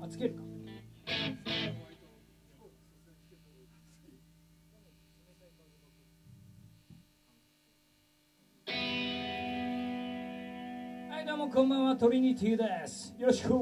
つけるか。はい、どうもこんばんは、トリニティです。よろしく。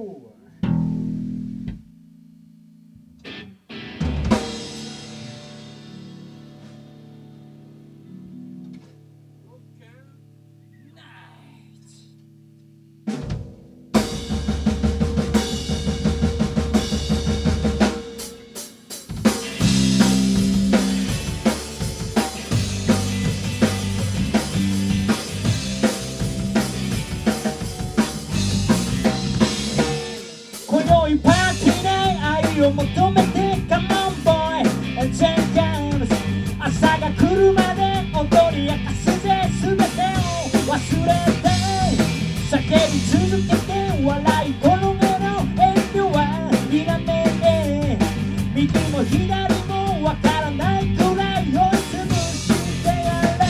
を求めて Come on boy and take hands 朝が来るまで踊り明かすぜ全てを忘れて叫び続けて笑い転げの遠慮はいらねえ右も左もわからないくらい追い潰してやれ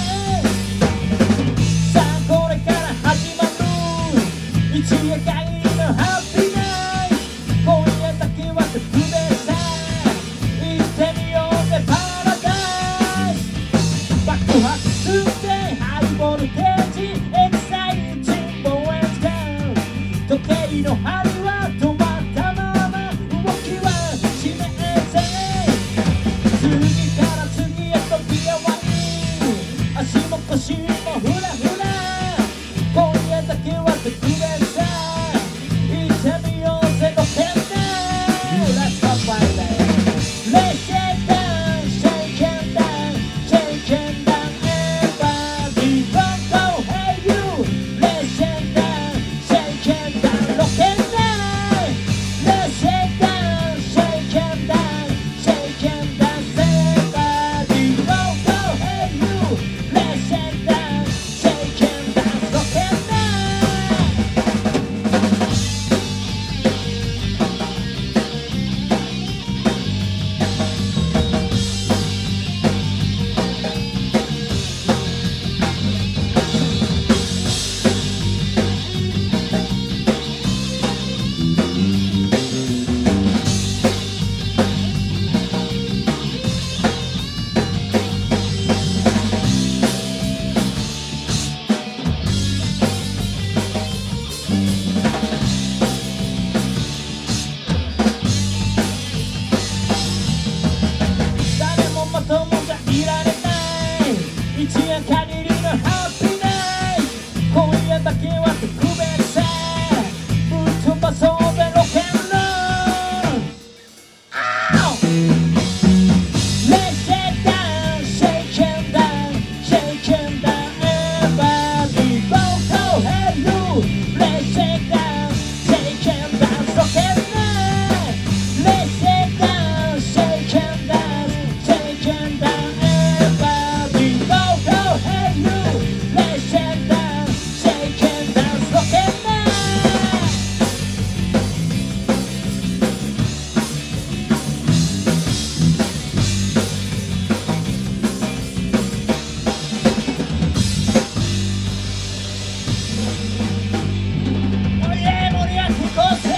さあこれから始まる一夜限りのハッピーナイト今夜だけは特別さ行ってみようぜパラダイス爆発するぜハイボルテージエキサイティングボーエンスカウ時計の針は止まったまま動きはしねえぜ次から次へとギアワイン足も腰もフラフラ今夜だけは特別さ行ってみようぜロケンLet's go Friday. Let's shake down, shake and down, shake and down, everybody don't go, hey you. Let's shake down, shake and down, rock and down. Let's shake down, shake and down, shake and down, everybody don't go, hey you. Let's shake down, shake and down, rock and down.誰もまともじゃいられない一夜限りのハッピーナイト今夜だけは特別さぶっ飛ばそうぜロケンロール Let's shake down, shake and down, shake and down everybody don't go, hey you Let's shake down, shake and down, rock and down Let's shake down, shake and down, shake and down everybody don't go, hey you Let's shake down, shake and down, rock and down Oh yeah 盛り上げていこうぜ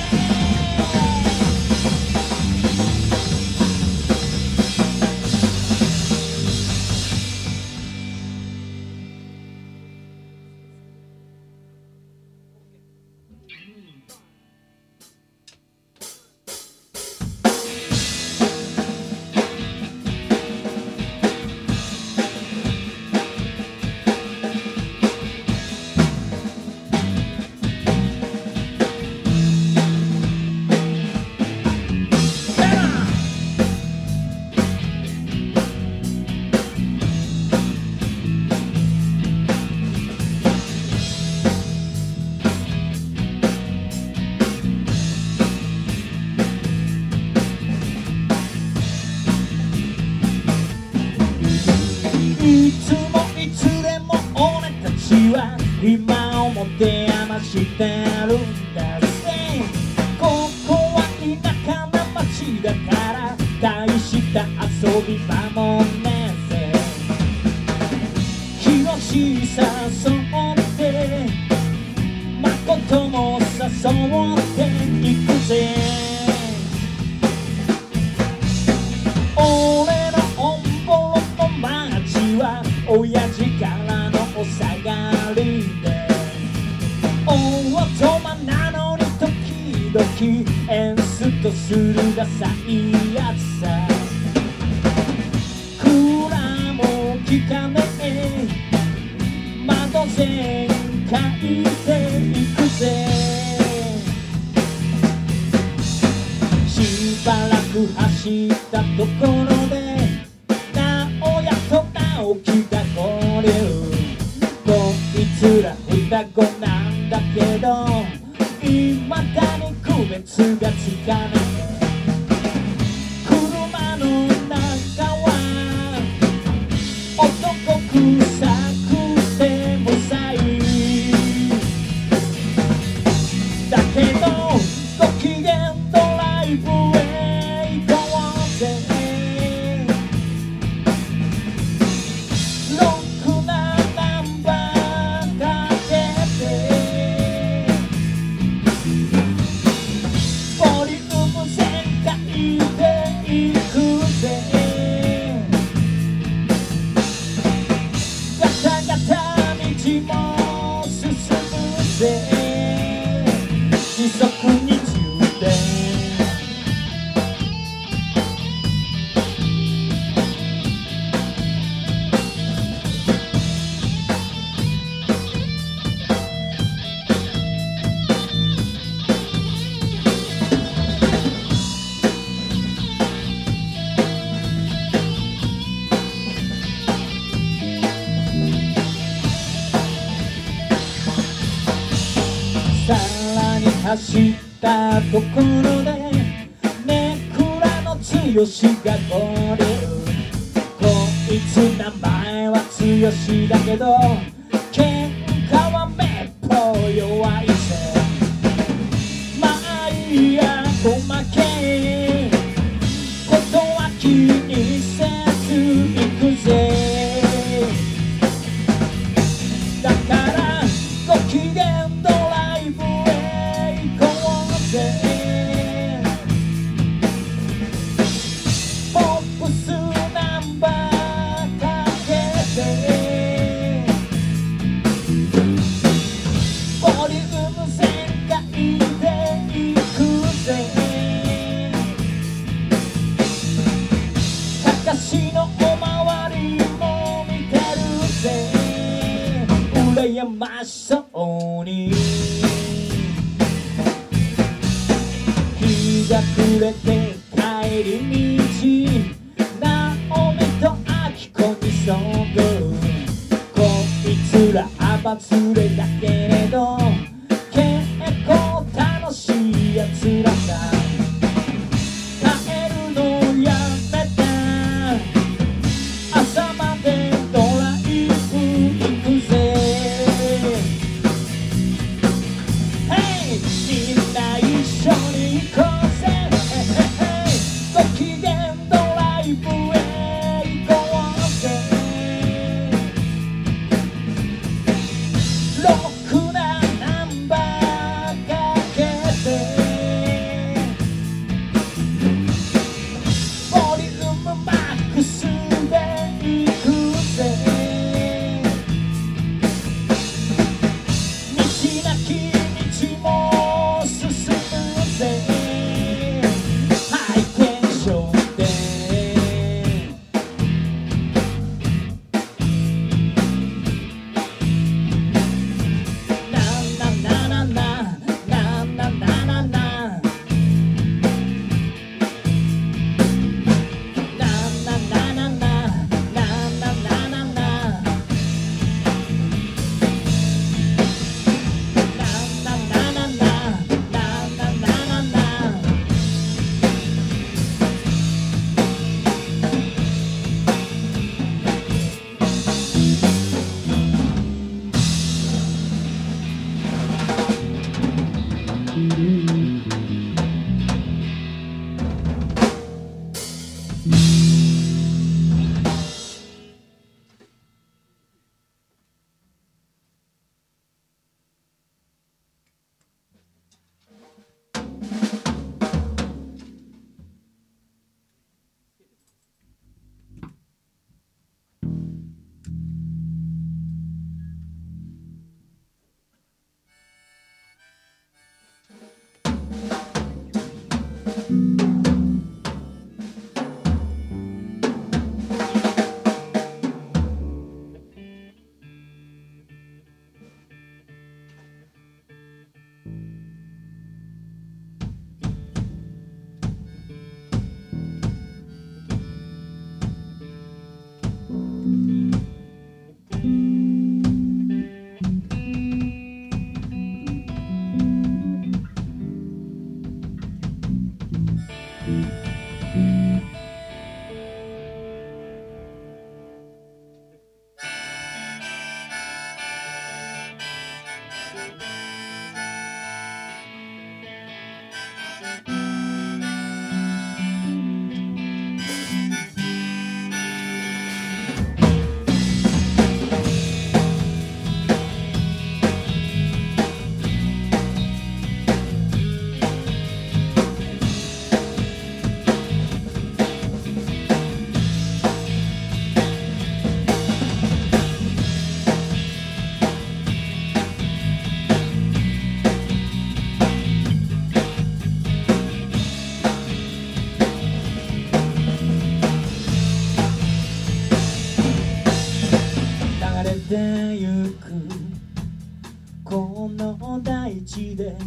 いつもいつでも俺たちは今をもて余してるんだぜここは田舎な街だから大した遊び場もねえぜ気のしさ誘って誠も誘っていくぜ葉なのに時々エンスとするダサいやつさ。クーラーも効かねえ窓全開で行くぜ。しばらく走ったところで直哉と直樹が合流。こいつら双子なんだけど未だに区別がつかない。車の中は男臭くてもさいだけどご機嫌ドライブへ行こうぜ。ロックなナンバーかけてボリューム全開で行くぜ。ガタガタ道も進むぜ。時速20でさらに走ったところでネクラの剛が合流。こいつ名前は剛だけど喧嘩はめっぽう弱いぜ。まあいいやごまけことは気にせず行くぜ。だからご機嫌ドライブへ行こうぜ。ポップスナンバーかけてボリューム全開で行くぜ。かかしのおまわりも見てるぜ。羨ましそうに日が暮れて帰り道直美と明子に遭遇。こいつらアバ連れだけれど結構楽しいやつらさ。帰るのやめた朝までドライブ行くぜ。みんな一緒に行こうぜ。ご機嫌ドライブへ行こうぜ。ロックなナンバーかけてボリュームマックスで行くぜ。道なき道も進むぜ。ハイテンションでななななななななななな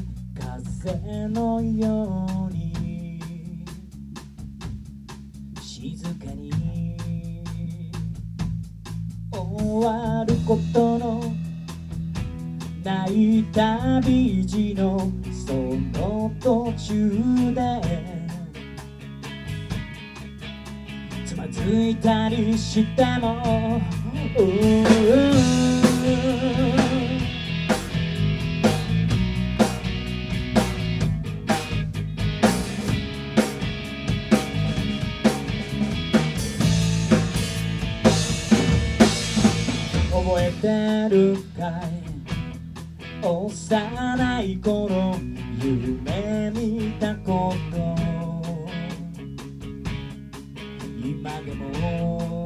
風のように静かに終わることのない旅路のその途中でつまずいたりしても覚えてるかい幼い頃夢見たこと今でも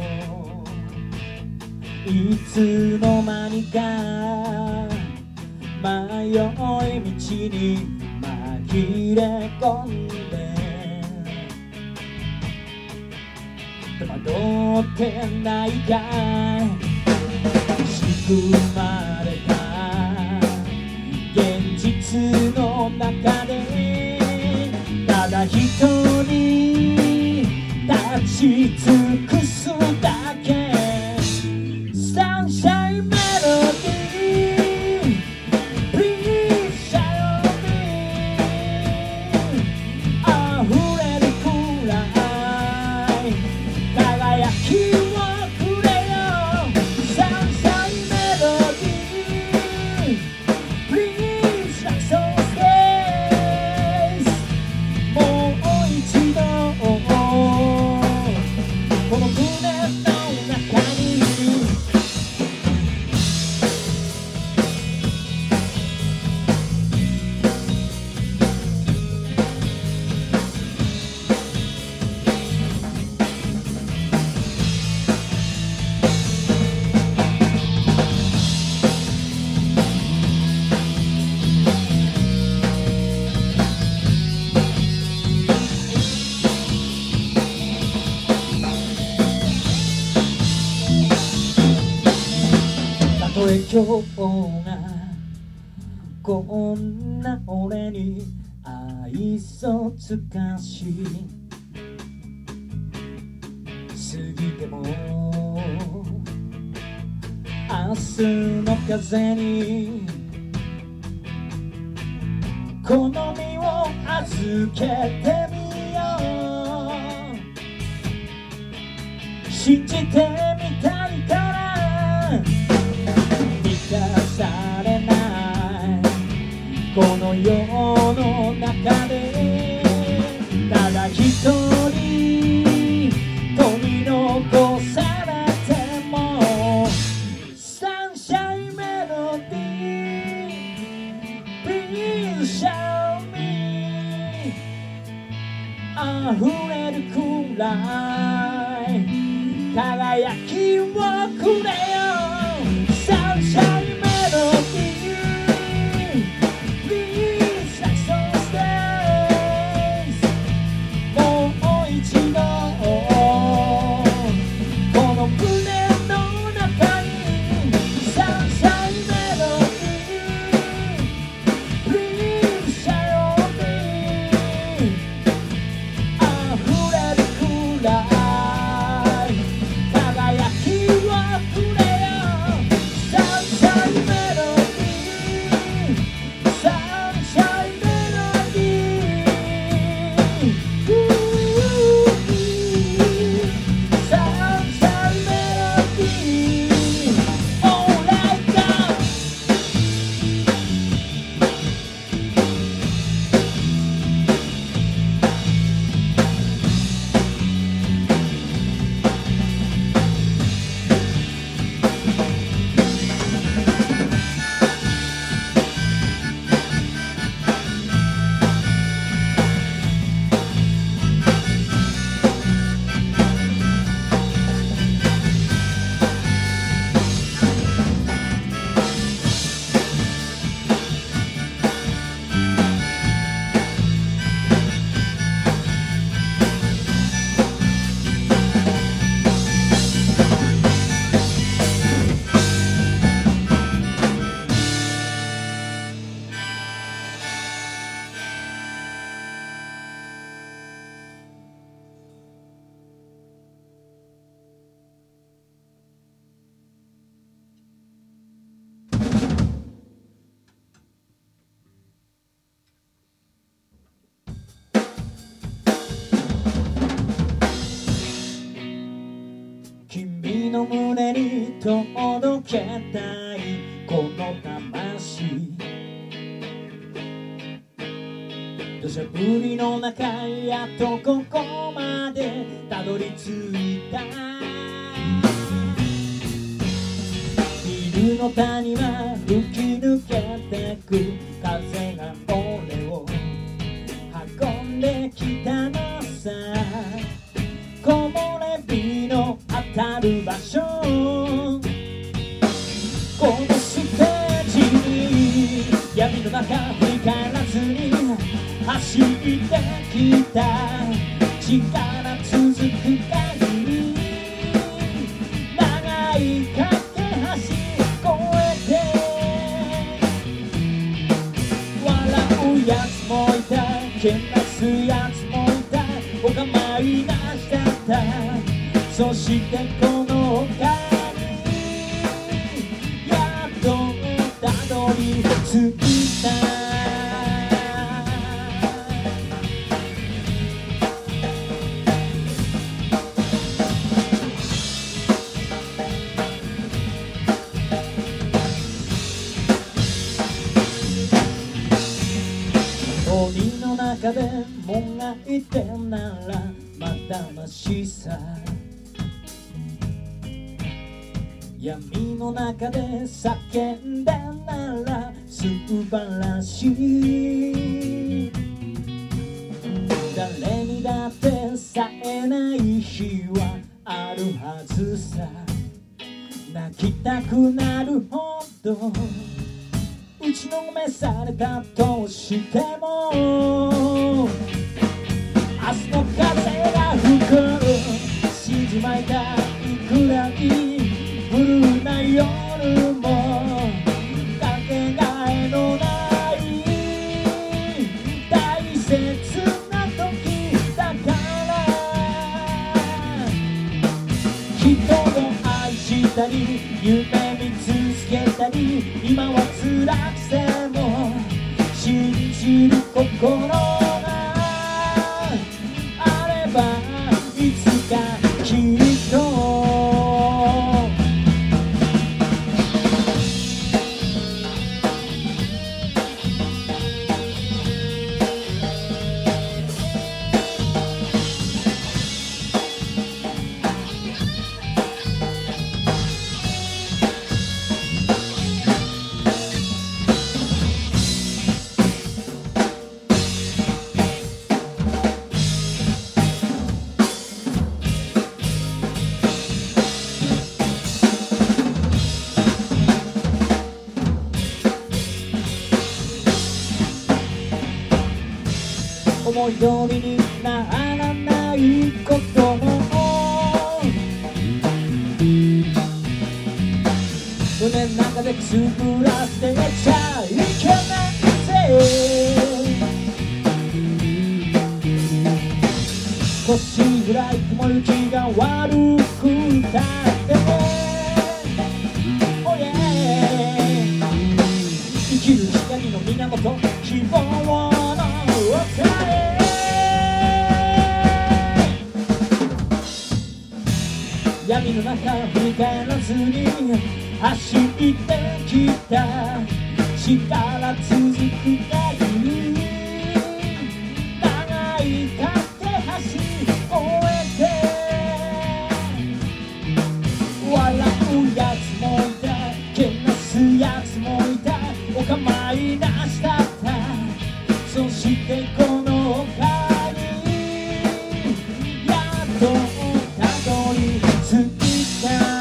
いつの間にか迷い道に紛れ込んで戸惑ってないかい仕組まれた現実の中でただ一人立ち尽くすだけサンシャインメロディー Please show me 溢れるくらい輝きをくれよサンシャインメロディー Please like so space もう一度この胸の中にたとえ今日がこんな俺に愛想つかし過ぎても明日の風に好みを預けてみよう信じてみたいから満たされないこの世の中でただ一人取り残されてもサンシャインメロディー Please show me 溢れるくらい輝きをくれよサンシャインメロディー Please like so space もう一度この胸の中にサンシャインメロディー Please show me 溢れるくらい輝きをくれの胸に届けたいこの魂、土砂降りの中やっとここまでたどり着いた。ビルの谷は吹き抜けてく、風が俺を運んできたのさ。木漏れ日の当たる場所、このステージに闇の中振り返らずに走ってきた。力続く限り長い架け橋越えて、笑うやつもいた、けなすやつもいた、お構いなしだった。そしてこの丘にやっとたどり着いた。森の中でもがいてならまだましさ、闇の中で叫んだなら素晴らしい。誰にだってさえない日はあるはずさ。泣きたくなるほど打ちのめされたとしても、明日の風が吹く静まいたいくらいブルーな夜もかけがえのない大切な時だから、人を愛したり夢見続けたり、今は辛くても信じる心があればいつかきっと。思い通りにならないことも胸の中でくすぶらせちゃいけないぜ。少しぐらい雲行きが悪くたってoh yeah、 生きる光の源、希望の歌へ。闇の中振り返らずに走ってきた。力続く限り長い架け橋越えて、笑うやつもいた、けなすやつもいた、お構いなしだった。そしてこの丘にやっとたどり着いた。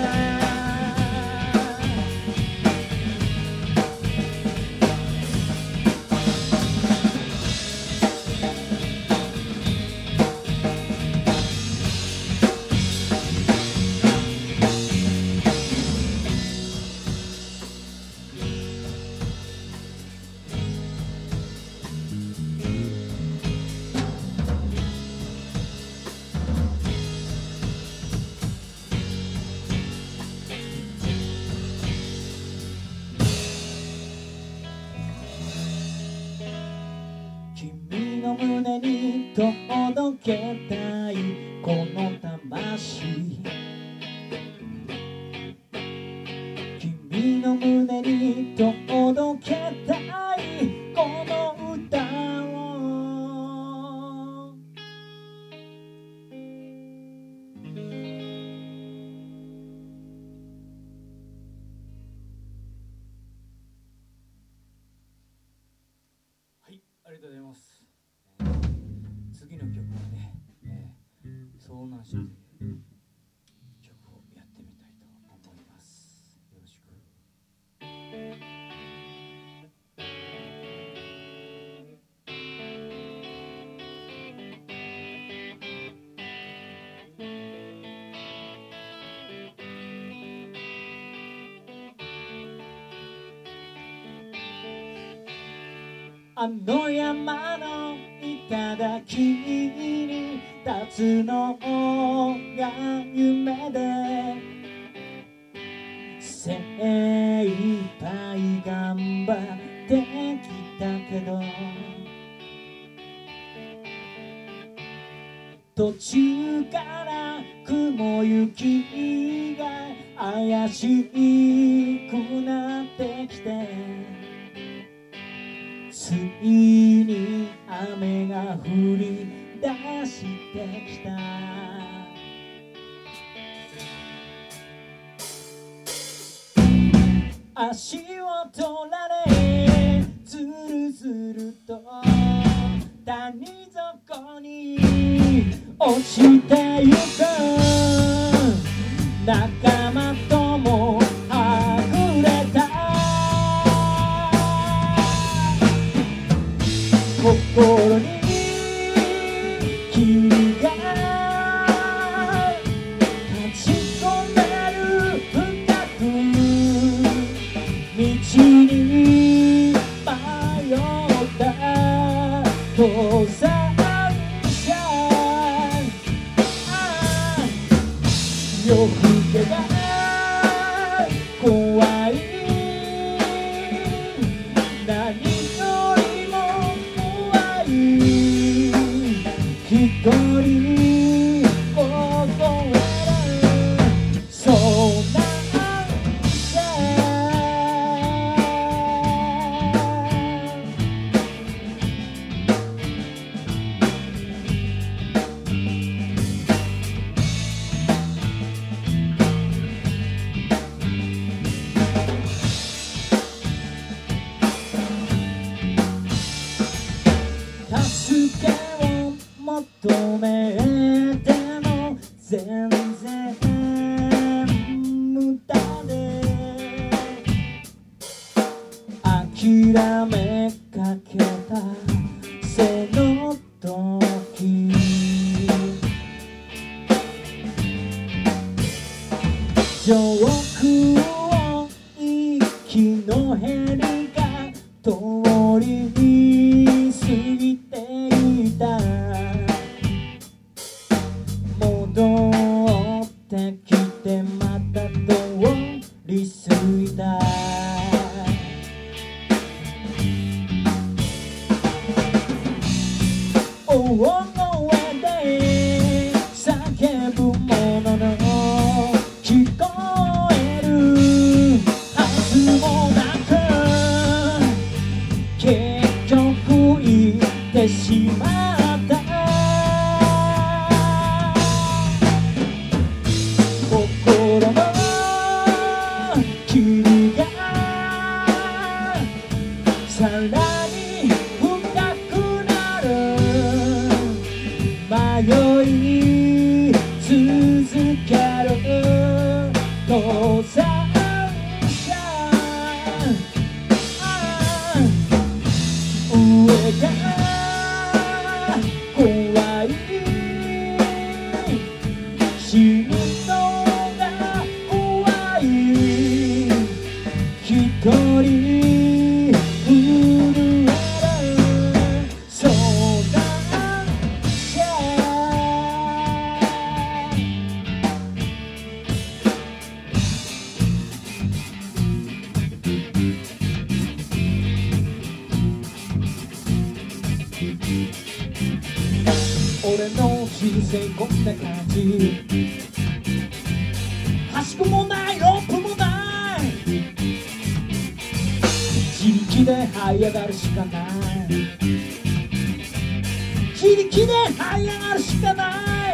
君の胸に届けたいこの魂、 の胸に届けたいこの歌を。はい、ありがとうございます。次の曲はね、遭難者という曲をやってみたいと思います。よろしく。あの山の頂に立つのが夢で精一杯頑張ってきたけど途中から雲行きが怪しくなってきてついに雨が降り出してきた。足を取られずるずると谷底に落ちてゆく仲間ともはぐれた心に霧が立ち込める深く道に迷った登山者夜更けが怖い何よりも怖い一人凍える遭難者助けを求めても全然無駄で諦めかけた背の時上空を息のヘリが通り過ぎていた戻ってきてまた通り過ぎた大声で叫ぶものの聞こえるはずもなく結局言ってしまった心の霧がさらに深くなる迷い続ける登山者上が怖い死ぬのが怖い一人震える遭難者俺の人生こんな感じはしごもないロープもないで這い上がるしかない、自力で這い上がるしかない。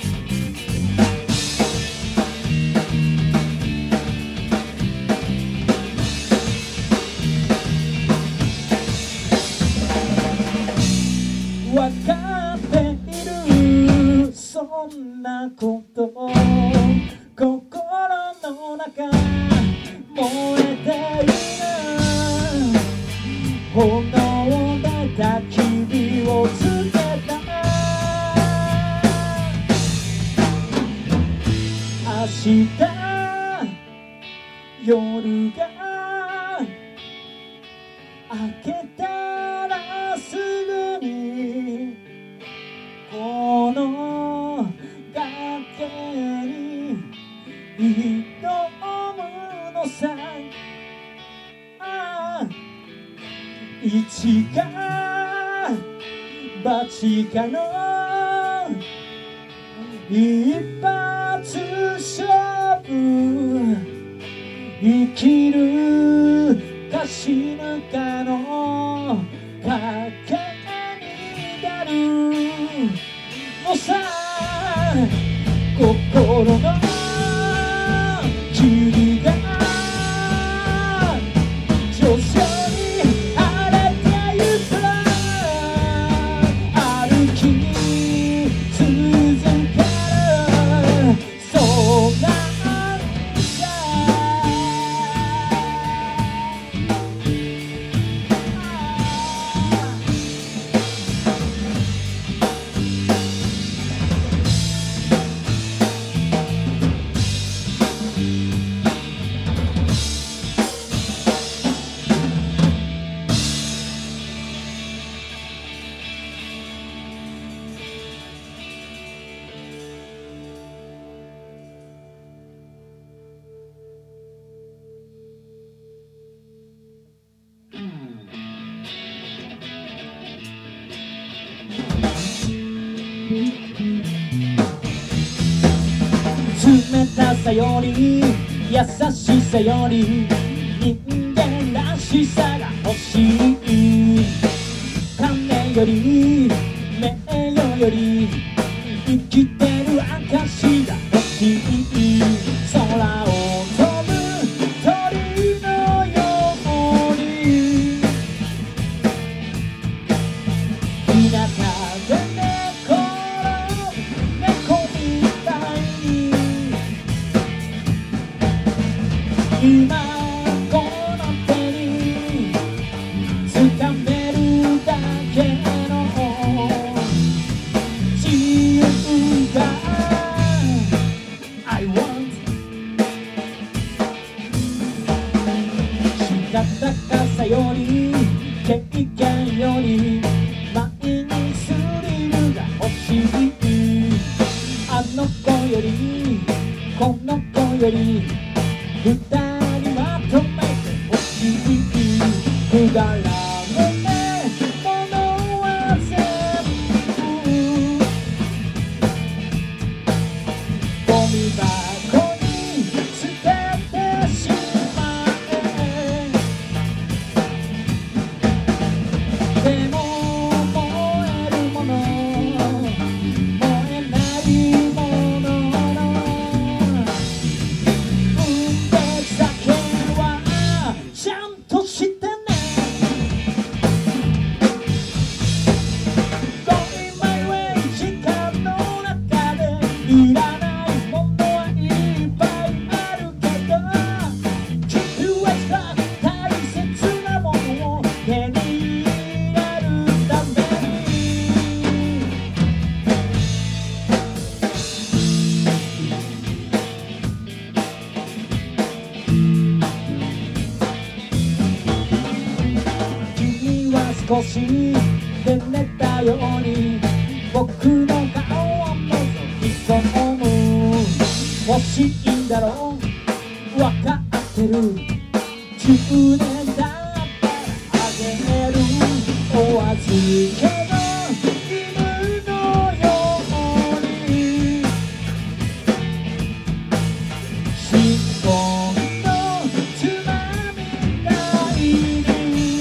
わかっているそんなこと心の中燃えている、炎で焚き火をつけた、明日夜が明けたらすぐにこの崖に挑むのさ、一か八かの一発勝負、生きるか死ぬかの賭けになるのさ、心の霧が徐々に晴れてゆく、歩き続ける、そうなんだ。冷たさより優しさより人間らしさが欲しい、金より名誉より生きてる証が欲しい、空を飛ぶ鳥のように日向で寝転ぶ猫みたいに、今この手に掴めるだけの自由が I want、 したたかさより経験より前にスリルが欲しい、あの子よりこの子より二人まとめて欲しい、くだらねえものは全部ゴミ箱に捨ててしまえ、でも燃えるもの燃えないものの酒はちゃんとしてね、 Going my way 時間の中でいらないものはいっぱいあるけど Keep you extra 大切なものを手に入れるために、君は少しで寝たように僕の顔を覗き込む、欲しいんだろうわかってる、10年だったらあげる、お預けの犬のように新婚のつまみがいる、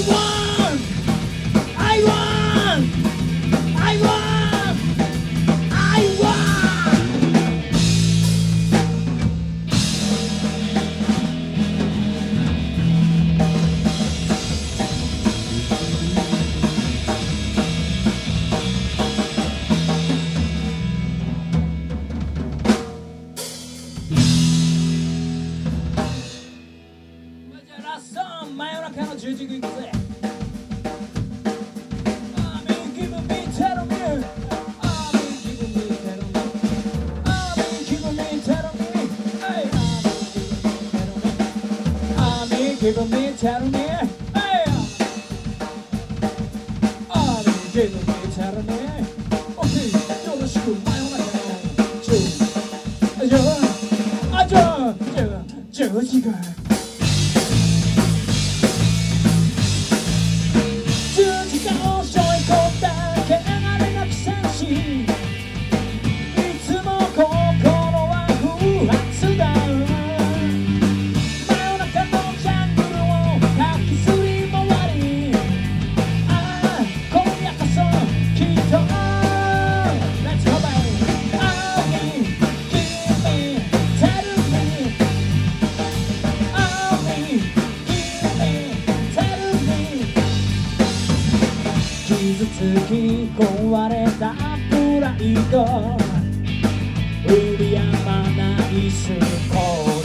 want, I want, I want, I want.じゃあラスト真夜中の10時行くぜ。Give me, tell me, hey. Give me, tell me. Okay, よろしく真夜中の10時間。10時間を背負い込んだ汚れなき戦士。いつも心は不発だ。傷つき壊れたプライド振りやまないスコール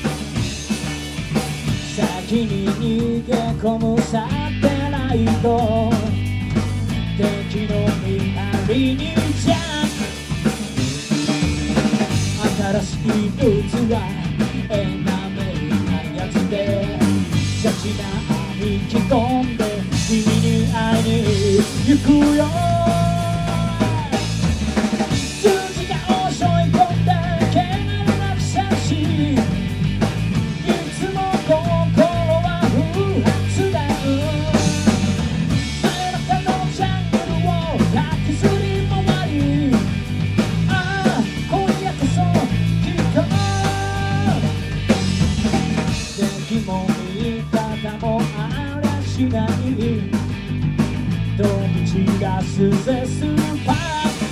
先に逃げ込むサテライト敵の見張りにジャンプ新しいブーツはエナメルなやつでシャチな引き込んで君に会いに行くよ。10時間を背負い込んだ汚れなき戦士。いつも心は不発だ。真夜中のジャングルを駆けずり回り今夜こそきっと敵も味方もありゃしない飛び散らすぜスーパー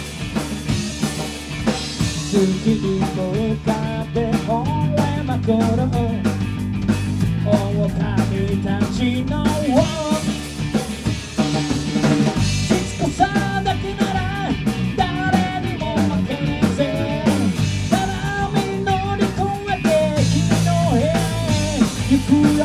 月に向かって惚れまくる狼たちのしつこさだけなら誰にも負けねえぜ。ただ海乗り越えて君の部屋へ行くよ。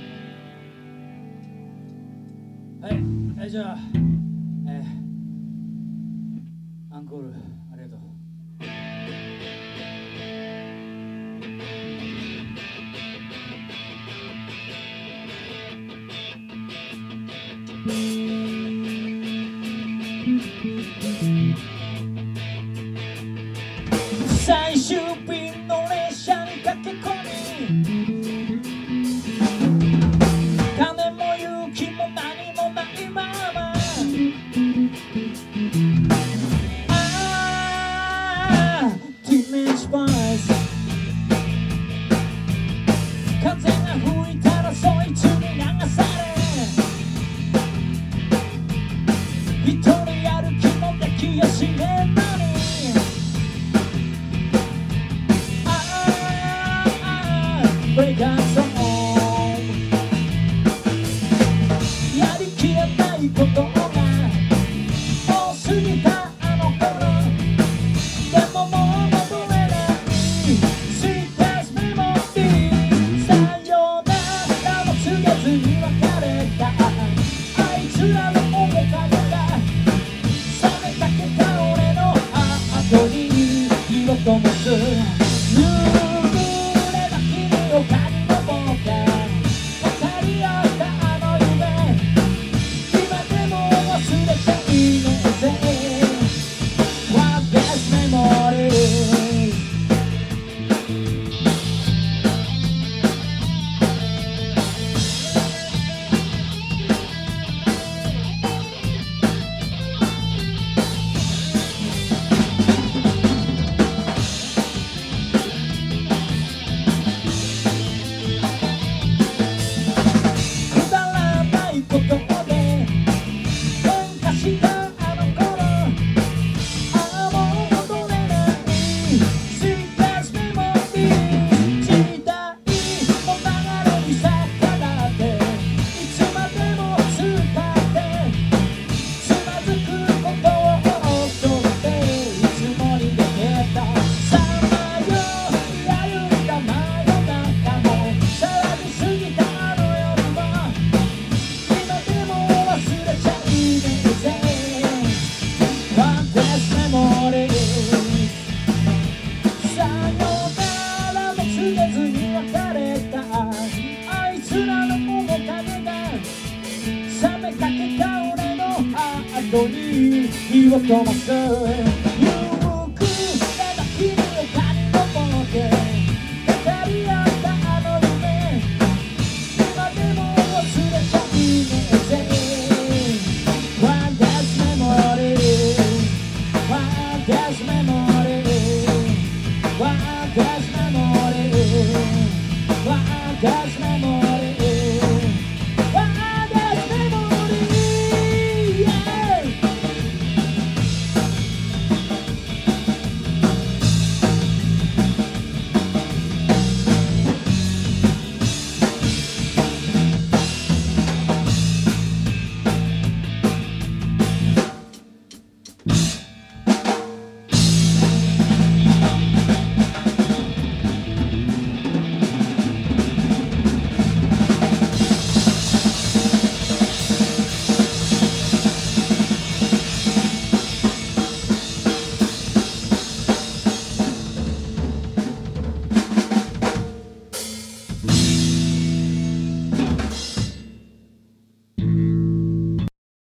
じゃあ、 ンコールありがとう。最終便の列車に駆け込み、金も勇気も何もないまま、ティーネージボーイズ、風が吹いたらそいつに流され、一人歩きもできやしねえのに、Break up some more。 やりきれないことが多すぎたあの頃、でももう戻れない Sweetest memory。 さよならも告げずに別れたあいつらの面影が冷めかけた俺の後に火を灯す。火を灯す。